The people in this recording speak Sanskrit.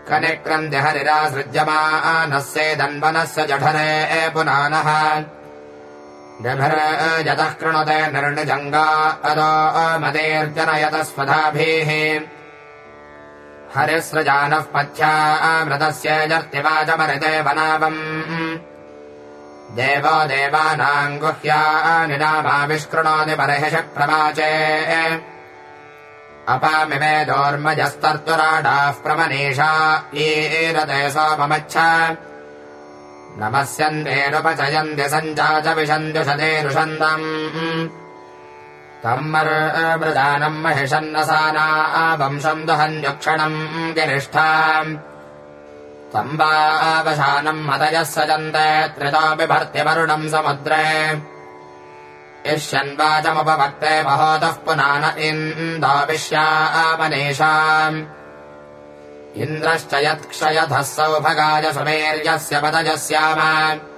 कनिक्रन्ति हरिरासृज्यमानस्येदन्वनस्य जठरे पुनानः जभरजतः कृणुते निर्णिजङ्गा अदो मदेर्जनयत स्वधाभिः हरिसृजानः पथ्यामृतस्य जर्तिवाचमरिते वनावम् देवो देवानाम् गुह्यानि नामाविष्कृणोति बर्हिषः प्रवाचे अपामिवेदोर्मजस्तर्तुराडाः प्रमनीषा ईरते सोममच्छ नमस्यन्तेरुपचयन्ति सञ्चाच विशन्त्युषतेरुषन्दम् तम्मर्मृदानम् महिषन्नसाना वंशम् दुहन्युक्षणम् गिरिष्ठाम् तम्बावशानम् मतयः सजन्ते त्रितोऽपि भर्त्यवरुणम् समुद्रे इष्यन्वाचमुपवक्ते महोदः पुनान इन्दोऽविश्यामनीषाम् इन्द्रश्च यत्क्षयथः सौभगाय सुमेर्यस्य पदजस्याम